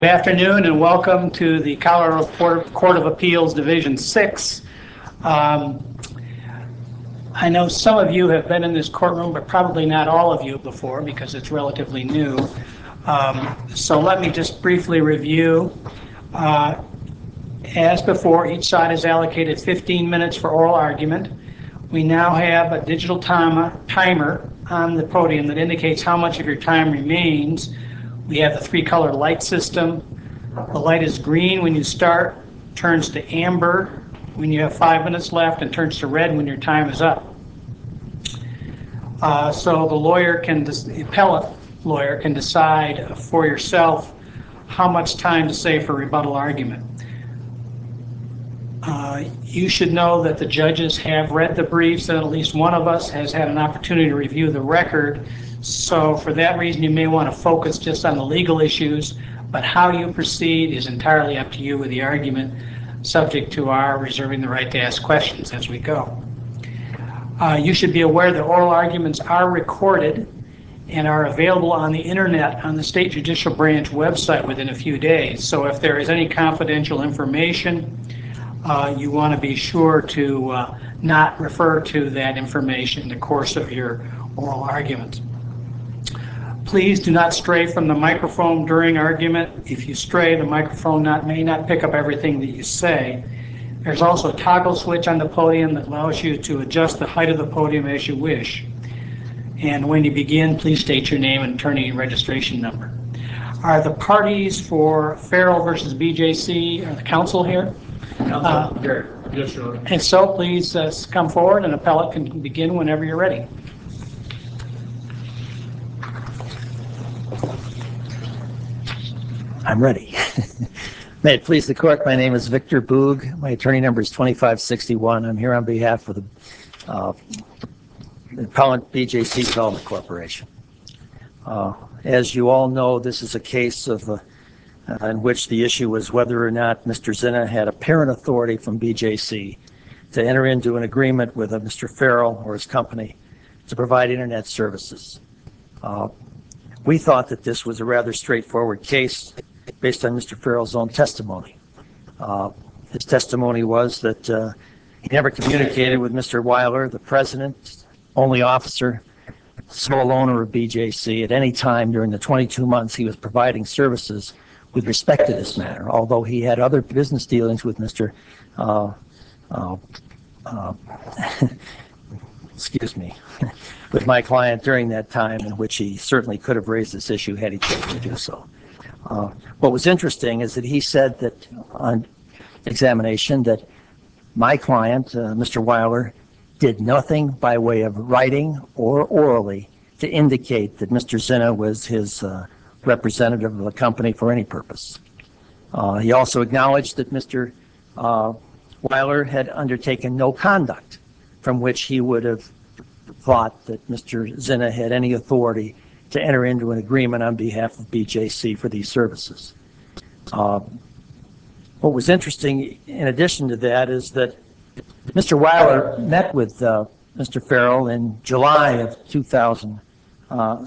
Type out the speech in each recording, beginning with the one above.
Good afternoon and welcome to the Colorado Court of Appeals Division 6. I know some of you have been in this courtroom, but probably not all of you before because it's relatively new. So let me just briefly review. As before, each side is allocated 15 minutes for oral argument. We now have a digital timer on the podium that indicates how much of your time remains. We have the three-color light system. The light is green when you start, turns to amber when you have 5 minutes left, and turns to red when your time is up. So the appellate lawyer can decide for yourself how much time to save for rebuttal argument. You should know that the judges have read the briefs, and at least one of us has had an opportunity to review the record. So for that reason, you may want to focus just on the legal issues, but how you proceed is entirely up to you with the argument, subject to our reserving the right to ask questions as we go. You should be aware that oral arguments are recorded and are available on the internet on the State Judicial Branch website within a few days. So if there is any confidential information, you want to be sure to not refer to that information in the course of your oral argument. Please do not stray from the microphone during argument. If you stray, the microphone may not pick up everything that you say. There's also a toggle switch on the podium that allows you to adjust the height of the podium as you wish. And when you begin, please state your name and attorney registration number. Are the parties for Farrell versus BJC, are the counsel here? Yes, Your Honor. And so please come forward, and appellate can begin whenever you're ready. I'm ready. May it please the court, my name is Victor Boog. My attorney number is 2561. I'm here on behalf of the appellant BJC Development Corporation. As you all know, this is a case in which the issue was whether or not Mr. Zinna had apparent authority from BJC to enter into an agreement with Mr. Farrell or his company to provide internet services. We thought that this was a rather straightforward case based on Mr. Farrell's own testimony. His testimony was that he never communicated with Mr. Weiler, the president, only officer, sole owner of BJC, at any time during the 22 months he was providing services with respect to this matter, although he had other business dealings with Mr. with my client during that time, in which he certainly could have raised this issue had he chosen to do so. What was interesting is that he said that on examination that my client, Mr. Weiler, did nothing by way of writing or orally to indicate that Mr. Zinna was his representative of the company for any purpose. He also acknowledged that Mr. Weiler had undertaken no conduct from which he would have thought that Mr. Zinna had any authority to enter into an agreement on behalf of BJC for these services. What was interesting in addition to that is that Mr. Weiler met with Mr. Farrell in July of 2004,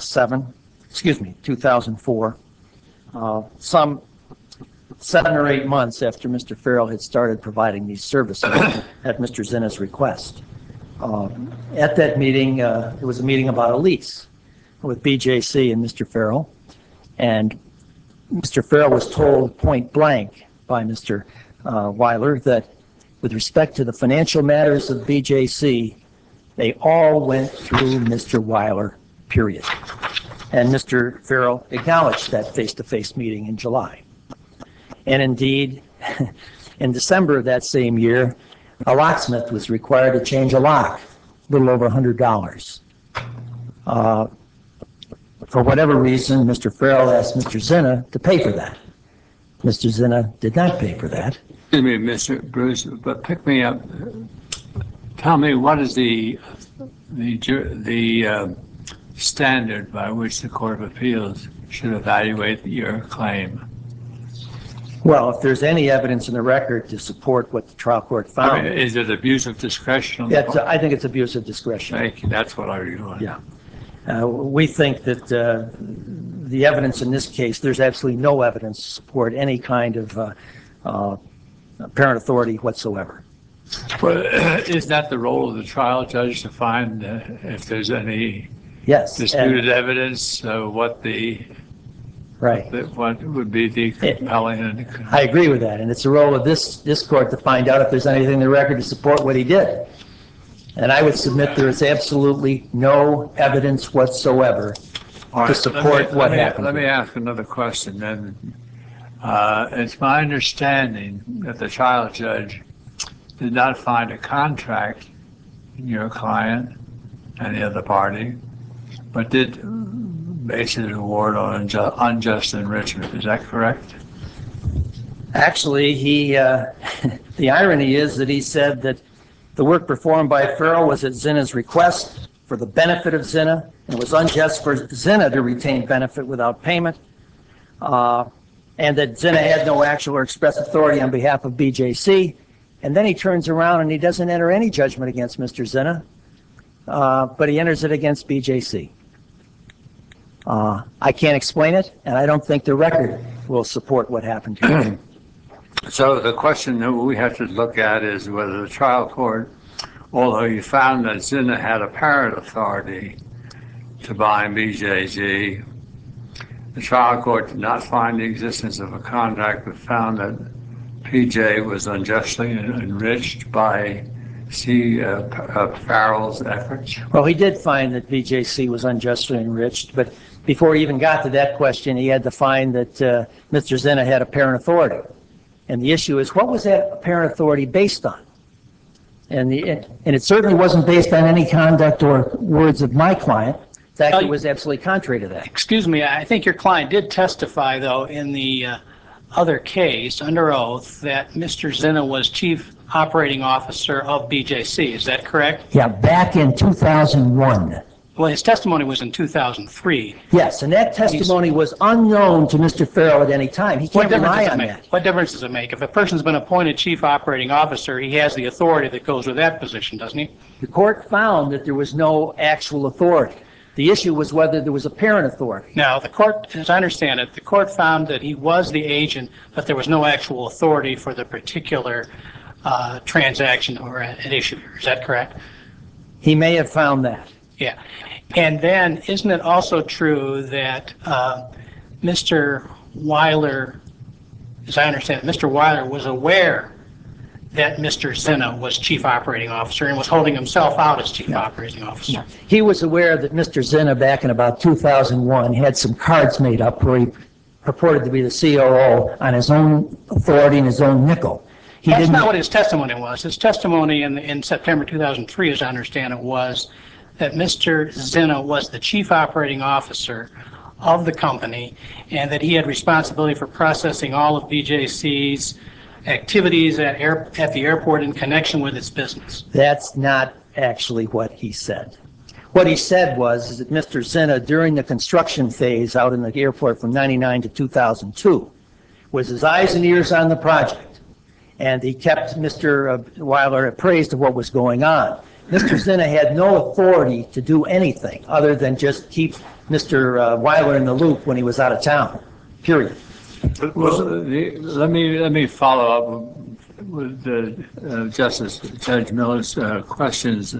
some 7 or 8 months after Mr. Farrell had started providing these services at Mr. Zinna's request. At that meeting, it was a meeting about a lease with BJC and Mr. Farrell, and Mr. Farrell was told point blank by Mr. Weiler that with respect to the financial matters of BJC, they all went through Mr. Weiler, period. And Mr. Farrell acknowledged that face-to-face meeting in July. And indeed, in December of that same year, a locksmith was required to change a lock, a little over $100. For whatever reason, Mr. Farrell asked Mr. Zinna to pay for that. Mr. Zinna did not pay for that. Excuse me, Mr. Bruce, but pick me up. Tell me, what is the standard by which the Court of Appeals should evaluate your claim? Well, if there's any evidence in the record to support what the trial court found. Is it abuse of discretion? I think it's abuse of discretion. Thank you. That's what I was going. Yeah. We think that the evidence in this case, there's absolutely no evidence to support any kind of parent authority whatsoever. Well, is that the role of the trial judge to find if there's any Yes. disputed evidence, what would be the compelling? I agree with that, and it's the role of this court to find out if there's anything in the record to support what he did. And I would submit there is absolutely no evidence whatsoever to support what happened. Let me ask another question then. It's my understanding that the trial judge did not find a contract in your client and the other party, but did base an award on unjust enrichment. Is that correct? Actually, the irony is that he said that the work performed by Farrell was at Zinna's request for the benefit of Zinna, and it was unjust for Zinna to retain benefit without payment, and that Zinna had no actual or express authority on behalf of BJC. And then he turns around and he doesn't enter any judgment against Mr. Zinna, but he enters it against BJC. I can't explain it, and I don't think the record will support what happened here. So the question that we have to look at is whether the trial court, although you found that Zinna had apparent authority to bind BJC, the trial court did not find the existence of a contract, but found that PJ was unjustly enriched by Farrell's efforts. Well, he did find that BJC was unjustly enriched, but before he even got to that question, he had to find that Mr. Zinna had apparent authority. And the issue is, what was that apparent authority based on? And it certainly wasn't based on any conduct or words of my client. In fact, it was absolutely contrary to that. Excuse me, I think your client did testify, though, in the other case, under oath, that Mr. Zinna was chief operating officer of BJC. Is that correct? Yeah, back in 2001. Well, his testimony was in 2003. Yes, and that testimony was unknown to Mr. Farrell at any time. He can't rely on that. What difference does it make? If a person's been appointed chief operating officer, he has the authority that goes with that position, doesn't he? The court found that there was no actual authority. The issue was whether there was apparent authority. Now, the court, as I understand it, the court found that he was the agent, but there was no actual authority for the particular transaction or an issue. Is that correct? He may have found that. Yeah. And then, isn't it also true that Mr. Weiler, as I understand it, Mr. Weiler was aware that Mr. Zinna was chief operating officer and was holding himself out as chief operating officer? He was aware that Mr. Zinna, back in about 2001, had some cards made up where he purported to be the COO on his own authority and his own nickel. That's not what his testimony was. His testimony in September 2003, as I understand it, was that Mr. Zinna was the chief operating officer of the company and that he had responsibility for processing all of BJC's activities at the airport in connection with its business. That's not actually what he said. What he said was that Mr. Zinna, during the construction phase out in the airport from 99 to 2002, was his eyes and ears on the project, and he kept Mr. Weiler appraised of what was going on. Mr. Zinna had no authority to do anything other than just keep Mr. Weiler in the loop when he was out of town, period. Well, let me follow up with Justice Judge Miller's questions.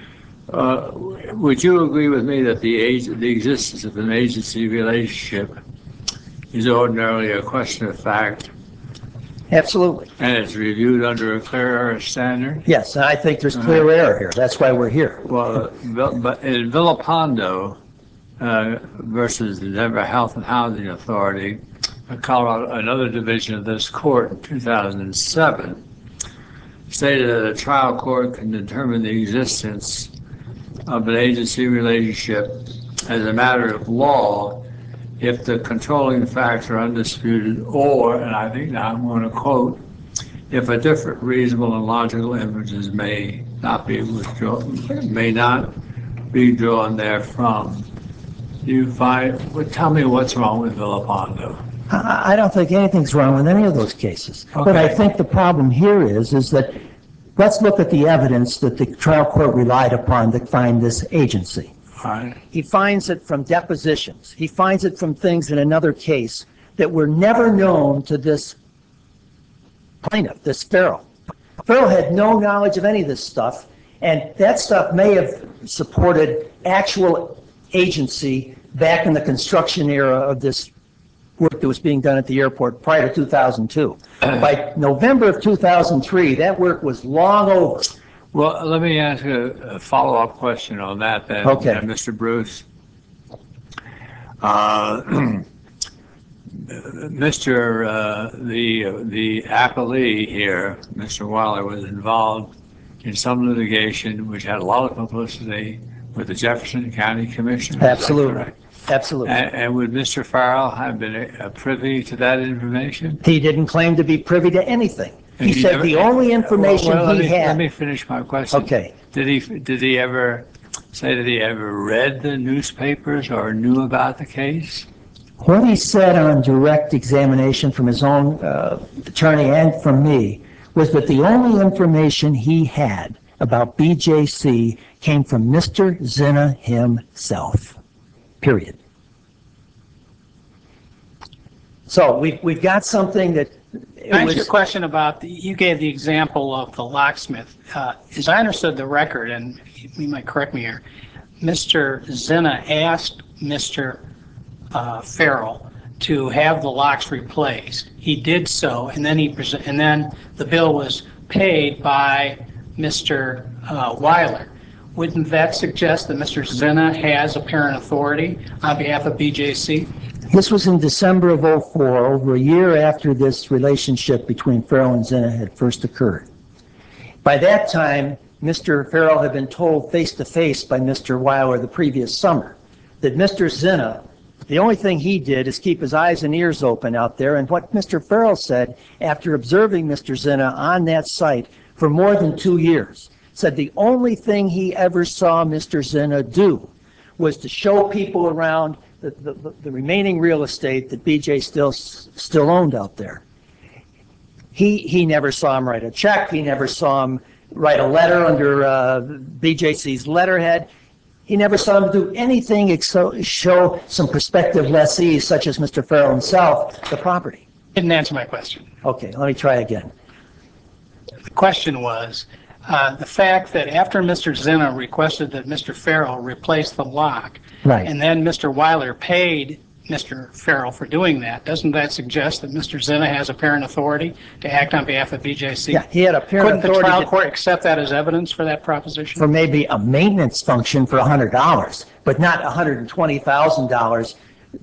Would you agree with me that the existence of an agency relationship is ordinarily a question of fact? Absolutely. And it's reviewed under a clear error standard? Yes, and I think there's clear error here. That's why we're here. Well, but in Villapando versus the Denver Health and Housing Authority, Colorado, another division of this court in 2007, stated that a trial court can determine the existence of an agency relationship as a matter of law if the controlling facts are undisputed, or, and I think now I'm going to quote, if a different reasonable and logical inferences may not be drawn therefrom. Tell me what's wrong with Villapando. I don't think anything's wrong with any of those cases. Okay. But I think the problem here is that let's look at the evidence that the trial court relied upon to find this agency. Right. He finds it from depositions. He finds it from things in another case that were never known to this plaintiff, this Farrell. Farrell had no knowledge of any of this stuff, and that stuff may have supported actual agency back in the construction era of this work that was being done at the airport prior to 2002. By November of 2003, that work was long over. Well, let me ask a follow-up question on that then, Okay. Mr. Bruce. The appellee here, Mr. Weiler, was involved in some litigation which had a lot of publicity with the Jefferson County Commission. Absolutely. Absolutely. And would Mr. Farrell have been privy to that information? He didn't claim to be privy to anything. He said the only information he had. Let me finish my question. Okay. Did he ever say that he ever read the newspapers or knew about the case? What he said on direct examination from his own attorney and from me was that the only information he had about BJC came from Mr. Zinna himself. Period. So we've got something that. Can I ask you a question about, you gave the example of the locksmith. As I understood the record, and you might correct me here, Mr. Zinna asked Mr. Farrell to have the locks replaced. He did so, and then the bill was paid by Mr. Weiler. Wouldn't that suggest that Mr. Zinna has apparent authority on behalf of BJC? This was in December of 2004, over a year after this relationship between Farrell and Zinna had first occurred. By that time, Mr. Farrell had been told face-to-face by Mr. Weiler the previous summer that Mr. Zinna, the only thing he did is keep his eyes and ears open out there, and what Mr. Farrell said after observing Mr. Zinna on that site for more than 2 years, said the only thing he ever saw Mr. Zinna do was to show people around the remaining real estate that BJ still owned out there. He never saw him write a check. He never saw him write a letter under BJC's letterhead. He never saw him do anything except show some prospective lessees, such as Mr. Farrell himself, the property. Didn't answer my question. Okay, let me try again. The question was, the fact that after Mr. Zinna requested that Mr. Farrell replace the lock, Right. and then Mr. Weiler paid Mr. Farrell for doing that, doesn't that suggest that Mr. Zinna has apparent authority to act on behalf of BJC? Yeah, he had apparent Couldn't the authority trial court accept that as evidence for that proposition? for maybe a maintenance function for $100, but not $120,000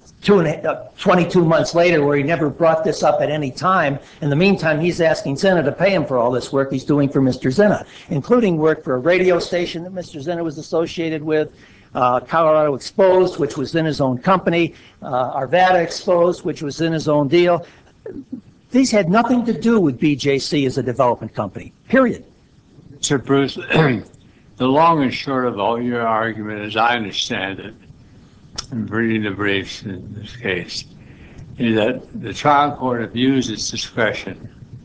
22 months later, where he never brought this up at any time. In the meantime, he's asking Zinna to pay him for all this work he's doing for Mr. Zinna, including work for a radio station that Mr. Zinna was associated with, Colorado Exposed, which was in his own company, Arvada Exposed, which was in his own deal. These had nothing to do with BJC as a development company, period. Sir Bruce, the long and short of all your argument, as I understand it, in reading the briefs in this case, is that the trial court abused its discretion.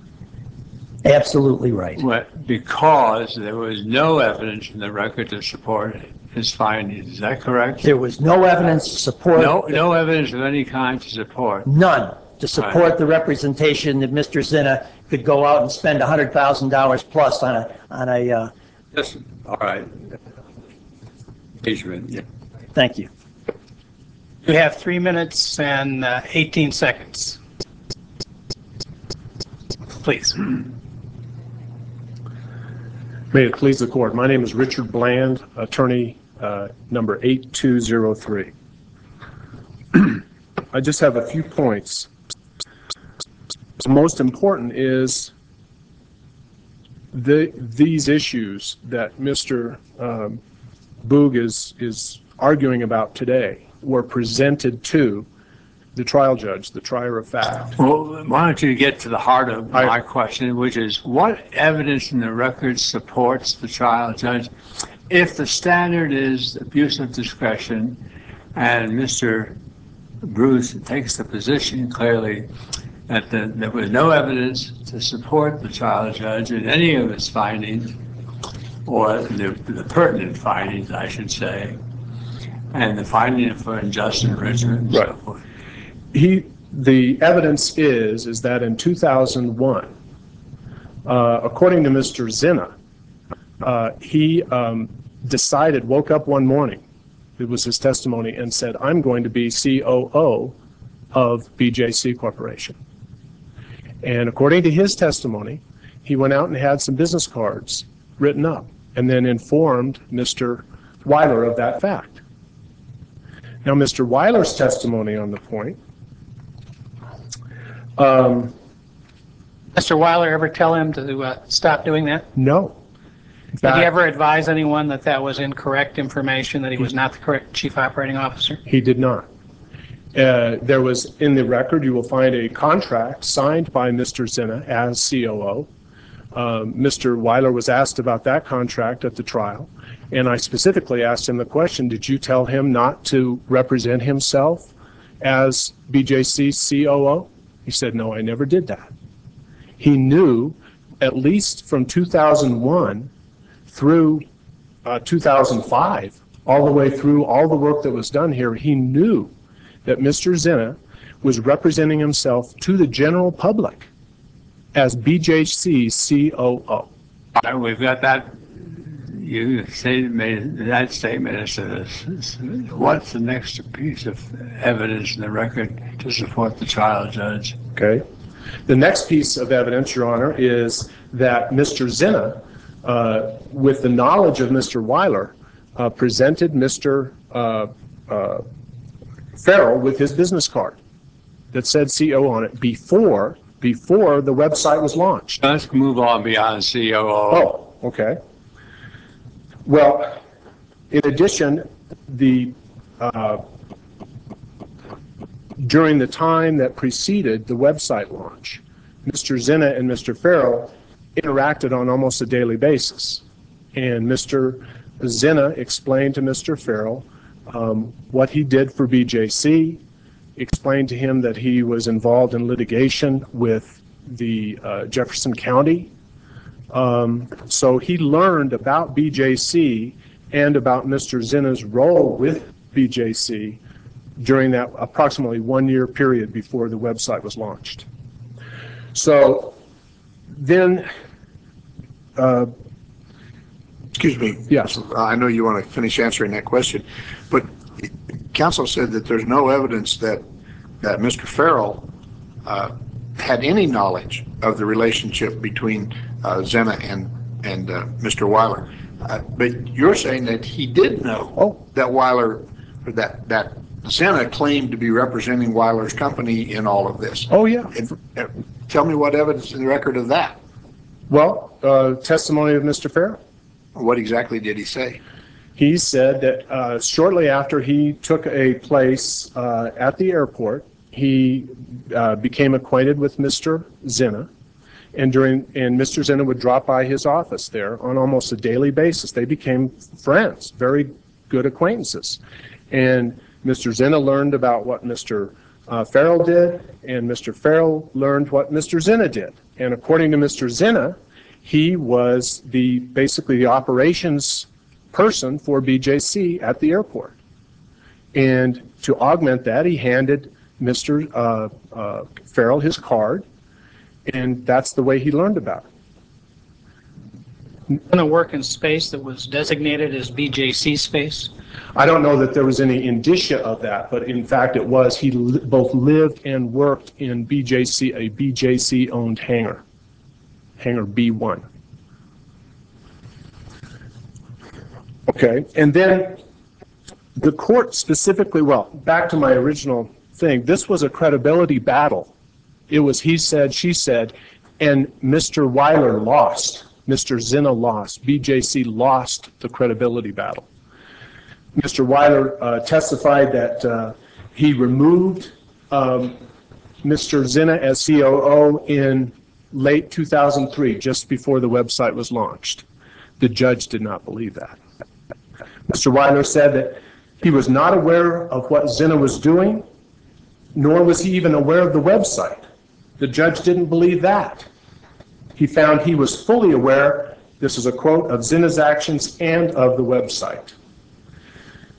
Absolutely right. Because there was no evidence in the record to support his findings. Is that correct? There was no evidence to support. No evidence of any kind to support. None to support the representation that Mr. Zinna could go out and spend $100,000 plus on a. Yes. All right. Yeah. Thank you. You have 3 minutes and 18 seconds. Please. May it please the court. My name is Richard Bland, attorney number 8203. I just have a few points. The most important is these issues that Mr. Boog is arguing about today were presented to the trial judge, the trier of fact. Well, why don't you get to the heart of my question, which is what evidence in the record supports the trial judge? If the standard is abuse of discretion and Mr. Bruce takes the position clearly that there was no evidence to support the trial judge in any of his findings, or the pertinent findings, I should say, and the finding for unjust enrichment and so Right. forth. The evidence is that in 2001, according to Mr. Zinna, he woke up one morning, it was his testimony, and said, I'm going to be COO of BJC Corporation. And according to his testimony, he went out and had some business cards written up and then informed Mr. Weiler of that fact. Now, Mr. Weiler's testimony on the point, Mr. Weiler ever tell him to stop doing that? no. In Did he fact, ever advise anyone that that was incorrect information, that he was not the correct chief operating officer? he did not. There was, in the record, you will find a contract signed by Mr. Zinna as COO. Mr. Weiler was asked about that contract at the trial, and I specifically asked him the question, did you tell him not to represent himself as BJC COO? He said, no, I never did that. He knew, at least from 2001 through 2005, all the way through all the work that was done here, he knew that Mr. Zinna was representing himself to the general public as BJC COO. All right, we've got that. You made that statement as to this. What's the next piece of evidence in the record to support the trial judge? Okay. The next piece of evidence, Your Honor, is that Mr. Zinna, with the knowledge of Mr. Weiler, presented Mr. Farrell with his business card that said CO on it before the website was launched. Let's move on beyond COO. Oh, okay. Well, in addition, during the time that preceded the website launch, Mr. Zinna and Mr. Farrell interacted on almost a daily basis. And Mr. Zinna explained to Mr. Farrell what he did for BJC, explained to him that he was involved in litigation with the Jefferson County. So he learned about BJC and about Mr. Zinna's role with BJC during that approximately 1 year period before the website was launched. So then, Excuse me. yes, I know you want to finish answering that question, but counsel said that there's no evidence that Mr. Farrell had any knowledge of the relationship between Zinna and Mr. Weiler. But you're saying that he did know that Weiler, or that Zinna claimed to be representing Weiler's company in all of this. oh yeah. Tell me what evidence in the record of that. Well, testimony of Mr. Farrell. What exactly did he say? He said that shortly after he took a place at the airport, he became acquainted with Mr. Zinna, and Mr. Zinna would drop by his office there on almost a daily basis. They became friends, very good acquaintances. And Mr. Zinna learned about what Mr. Farrell did, and Mr. Farrell learned what Mr. Zinna did. And according to Mr. Zinna, he was basically the operations person for BJC at the airport. And to augment that, he handed Mr. Farrell his card, and that's the way he learned about it. In a work in space that was designated as BJC space? I don't know that there was any indicia of that, but in fact it was. He both lived and worked in BJC, a BJC-owned hangar B1. Okay, and then the court specifically, well, back to my original thing, this was a credibility battle. It was he said, she said, and Mr. Weiler lost. Mr. Zinna lost. BJC lost the credibility battle. Mr. Weiler testified that he removed Mr. Zinna as COO in late 2003, just before the website was launched. The judge did not believe that. Mr. Weiler said that he was not aware of what Zinna was doing, nor was he even aware of the website. The judge didn't believe that. He found he was fully aware, this is a quote, of Zinna's actions and of the website.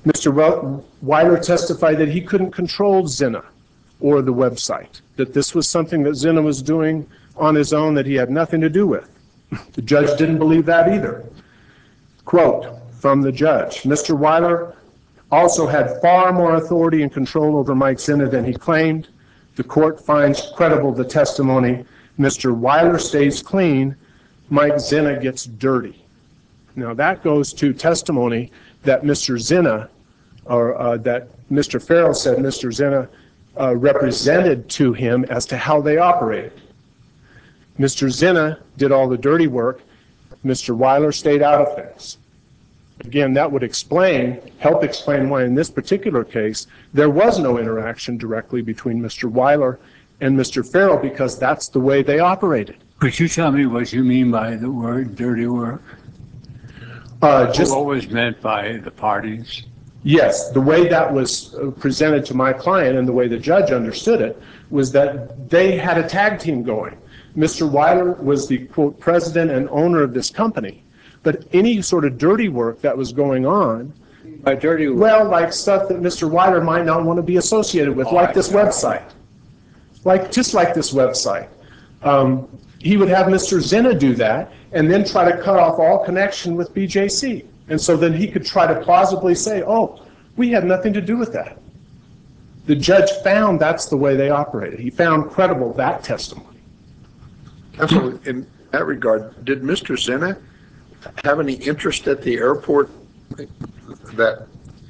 Mr. Weiler testified that he couldn't control Zina or the website, that this was something that Zina was doing on his own that he had nothing to do with. The judge didn't believe that either. Quote from the judge, Mr. Weiler also had far more authority and control over Mike Zina than he claimed. The court finds credible the testimony. Mr. Weiler stays clean, Mike Zina gets dirty. Now that goes to testimony that Mr. Zina, or that Mr. Farrell said Mr. Zina represented to him as to how they operated. Mr. Zina did all the dirty work. Mr. Weiler stayed out of things. Again, that would help explain why in this particular case there was no interaction directly between Mr. Weiler and Mr. Farrell, because that's the way they operated. Could you tell me what you mean by the word dirty work? Just what was meant by the parties? Yes, the way that was presented to my client and the way the judge understood it was that they had a tag team going. Mr. Weiler was the, quote, president and owner of this company, but any sort of dirty work that was going on, By dirty work? well, like stuff that Mr. Weiler might not want to be associated with, like this website. Just like this website. He would have Mr. Zina do that and then try to cut off all connection with BJC. And so then he could try to plausibly say, oh, we had nothing to do with that. The judge found that's the way they operated. He found credible that testimony. Counsel, in that regard, did Mr. Zina have any interest at the airport that,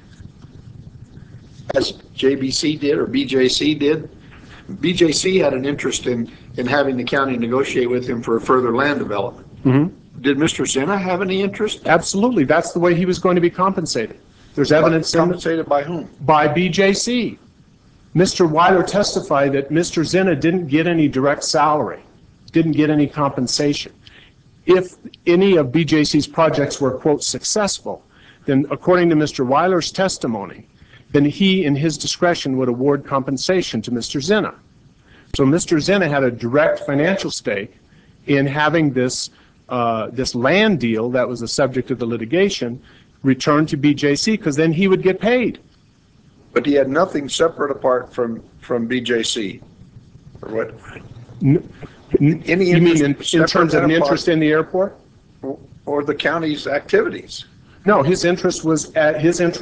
as JBC did or BJC did? BJC had an interest in having the county negotiate with him for a further land development. Mm-hmm. Did Mr. Zina have any interest? Absolutely. That's the way he was going to be compensated. There's evidence. Compensated by whom? By BJC. Mr. Weiler testified that Mr. Zina didn't get any direct salary, didn't get any compensation. If any of BJC's projects were, quote, successful, then according to Mr. Weiler's testimony, then he, in his discretion, would award compensation to Mr. Zina. So Mr. Zina had a direct financial stake in having this land deal that was the subject of the litigation returned to BJC, because then he would get paid. But he had nothing separate apart from BJC, or what? Any You mean in separate terms of an and interest in the airport? or the county's activities? No, his interest was as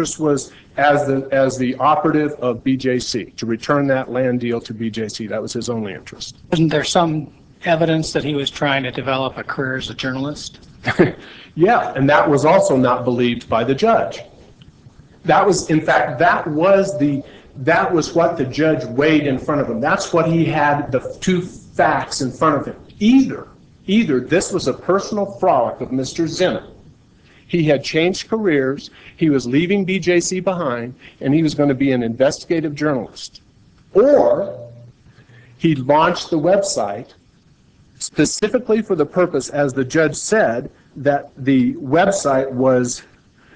the operative of BJC, to return that land deal to BJC. That was his only interest. Isn't there some evidence that he was trying to develop a career as a journalist? Yeah, and that was also not believed by the judge. That was, in fact, that was what the judge weighed in front of him. That's what he had, the two facts in front of him. Either this was a personal frolic of Mr. Zina. He had changed careers, he was leaving BJC behind, and he was going to be an investigative journalist. Or he launched the website specifically for the purpose, as the judge said, that the website was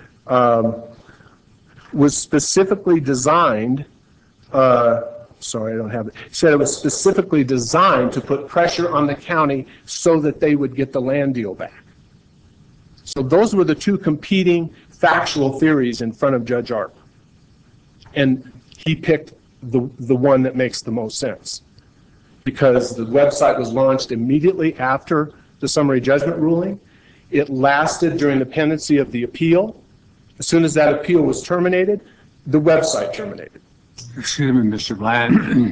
specifically designed, sorry, I don't have it. He said it was specifically designed to put pressure on the county so that they would get the land deal back. So those were the two competing factual theories in front of Judge Arp. And he picked the one that makes the most sense, because the website was launched immediately after the summary judgment ruling. It lasted during the pendency of the appeal. As soon as that appeal was terminated, the website terminated. Excuse me, Mr. Bland.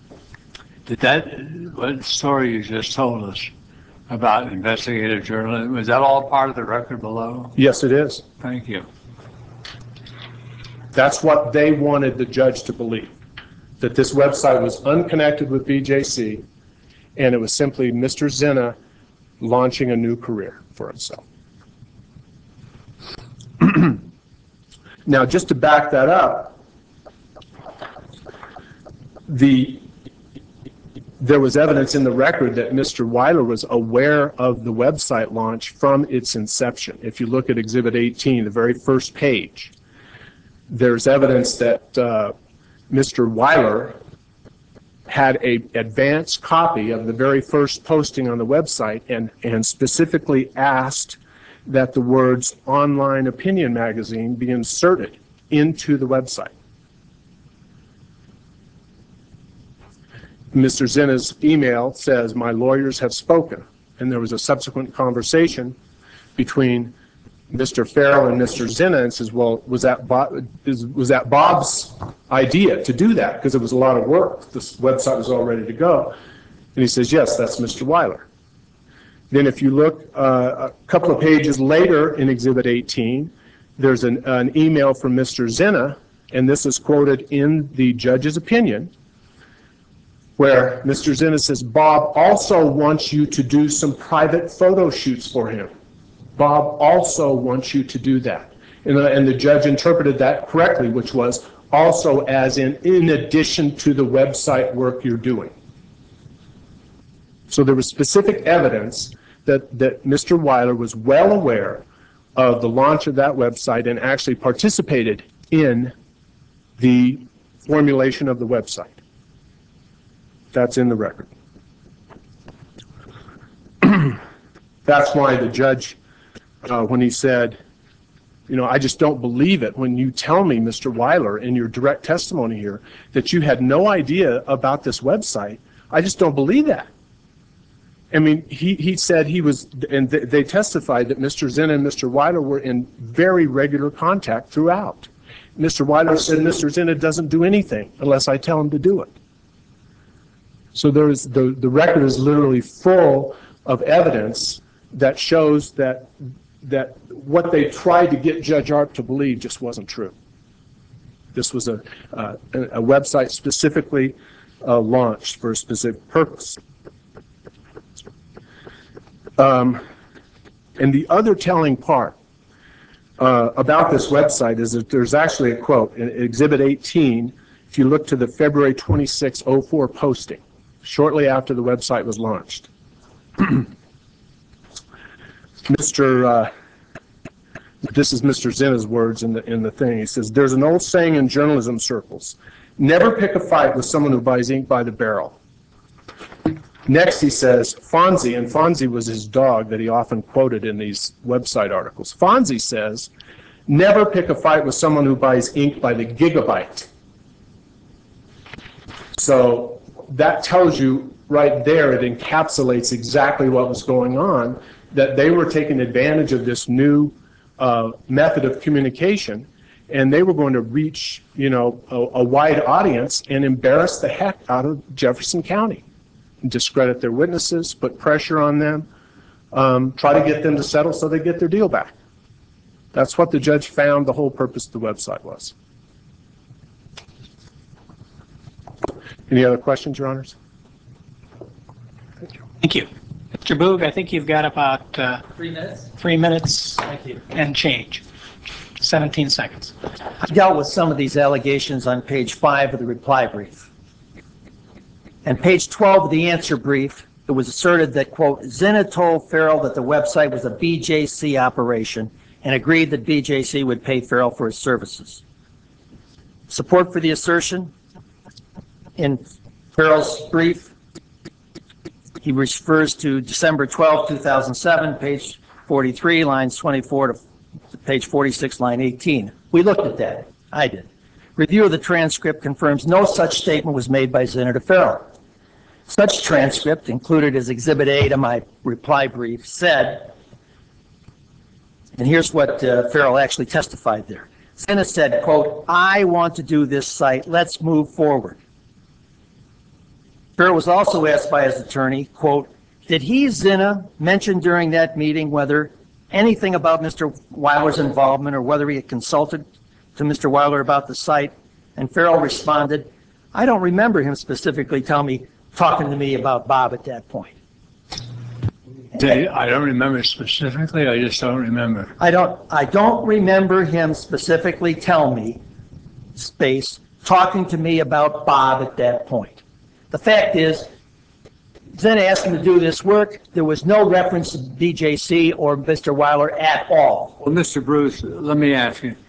What story you just told us about investigative journalism, was that all part of the record below? Yes, it is. Thank you. That's what they wanted the judge to believe, that this website was unconnected with BJC, and it was simply Mr. Zina launching a new career for himself. Now, just to back that up, there was evidence in the record that Mr. Weiler was aware of the website launch from its inception. If you look at Exhibit 18, the very first page, there's evidence that Mr. Weiler had an advanced copy of the very first posting on the website and specifically asked that the words "online opinion magazine" be inserted into the website. Mr. Zinna's email says, "My lawyers have spoken." And there was a subsequent conversation between Mr. Farrell and Mr. Zinna, and says, "Well, was that Bob's idea to do that? Because it was a lot of work. This website was all ready to go." And he says, "Yes, that's Mr. Weiler." Then if you look a couple of pages later in Exhibit 18, there's an email from Mr. Zinna, and this is quoted in the judge's opinion, where Mr. Zinna says, "Bob also wants you to do some private photo shoots for him. Bob also wants you to do that." And the judge interpreted that correctly, which was also as in addition to the website work you're doing. So there was specific evidence that Mr. Weiler was well aware of the launch of that website and actually participated in the formulation of the website. That's in the record. That's why the judge, when he said, "I just don't believe it when you tell me, Mr. Weiler, in your direct testimony here, that you had no idea about this website. I just don't believe that." I mean, he said he was, and they testified that Mr. Zinna and Mr. Weiler were in very regular contact throughout. Mr. Weiler said, "Mr. Zinna doesn't do anything unless I tell him to do it." So there is the record is literally full of evidence that shows that what they tried to get Judge Arp to believe just wasn't true. This was a website specifically launched for a specific purpose. And the other telling part about this website is that there's actually a quote in Exhibit 18. If you look to the February 26, 2004 posting, shortly after the website was launched. This is Mr. Zinna's words in the thing. He says, "There's an old saying in journalism circles, never pick a fight with someone who buys ink by the barrel." Next he says, Fonzie, and Fonzie was his dog that he often quoted in these website articles. Fonzie says, "Never pick a fight with someone who buys ink by the gigabyte." So that tells you right there, it encapsulates exactly what was going on, that they were taking advantage of this new method of communication, and they were going to reach, a wide audience and embarrass the heck out of Jefferson County, discredit their witnesses, put pressure on them, try to get them to settle so they get their deal back. That's what the judge found the whole purpose of the website was. Any other questions, Your Honors? Thank you. Mr. Boog, I think you've got about 3 minutes. 3 minutes Thank you. and change. 17 seconds. I dealt with some of these allegations on page 5 of the reply brief. And page 12 of the answer brief, it was asserted that, quote, "Zinna told Farrell that the website was a BJC operation and agreed that BJC would pay Farrell for his services." Support for the assertion in Farrell's brief, he refers to December 12, 2007, page 43, lines 24 to page 46, line 18. We looked at that. I did. Review of the transcript confirms no such statement was made by Zinna to Farrell. Such transcript, included as Exhibit A to my reply brief, said, and here's what Farrell actually testified there. Zinna said, quote, "I want to do this site. Let's move forward." Farrell was also asked by his attorney, quote, "Did he, Zinna, mention during that meeting whether anything about Mr. Weiler's involvement or whether he had consulted to Mr. Weiler about the site?" And Farrell responded, "I don't remember him specifically talking to me about Bob at that point." I don't remember specifically. I just don't remember. I don't remember him specifically talking to me about Bob at that point. The fact is, Zinna asked him to do this work. There was no reference to BJC or Mr. Weiler at all. Well, Mr. Bruce, let me ask you.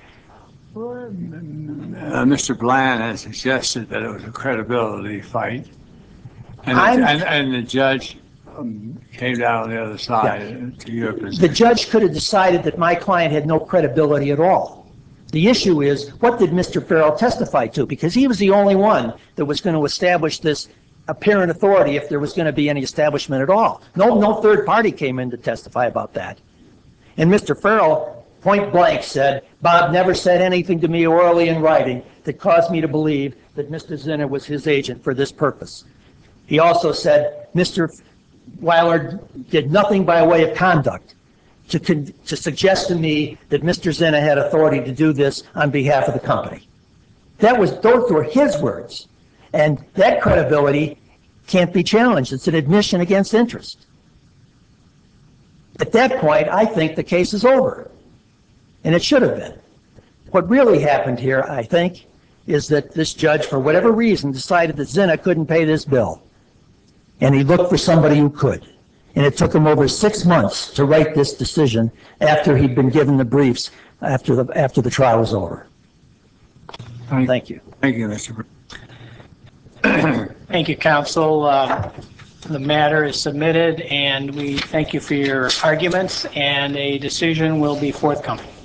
Mr. Bland has suggested that it was a credibility fight, and the judge came down on the other side to your position. The judge could have decided that my client had no credibility at all. The issue is, what did Mr. Farrell testify to? Because he was the only one that was going to establish this apparent authority if there was going to be any establishment at all. No third party came in to testify about that. And Mr. Farrell, point blank, said, Bob never said anything to me orally in writing that caused me to believe that Mr. Zinner was his agent for this purpose. He also said Mr. Weiler did nothing by way of conduct to suggest to me that Mr. Zinner had authority to do this on behalf of the company. Those were his words. And that credibility can't be challenged. It's an admission against interest. At that point, I think the case is over. And it should have been. What really happened here, I think, is that this judge, for whatever reason, decided that Zinner couldn't pay this bill. And he looked for somebody who could. And it took him over 6 months to write this decision after he'd been given the briefs after the trial was over. Thank you. Thank you, Mr. Thank you, counsel. The matter is submitted, and we thank you for your arguments, and a decision will be forthcoming.